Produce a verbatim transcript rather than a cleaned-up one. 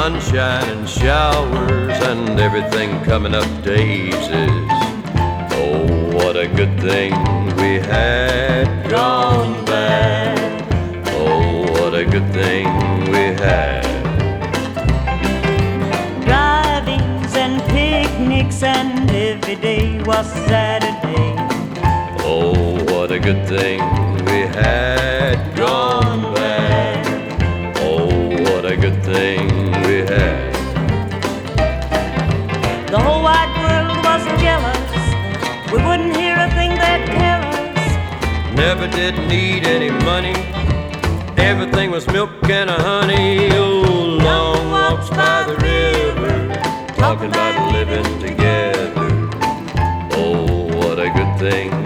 sunshine and showers and everything coming up daisies. Oh, what a good thing we had gone bad. Oh, what a good thing we had. Drivings and picnics and every day was Saturday. Oh, what a good thing we had gone bad. Oh, what a good thing we had. The whole wide world was jealous. We wouldn't hear a thing they'd tell us. Never did need any money. Everything was milk and honey. Oh, long walks by the river, talking about living together. Oh, what a good thing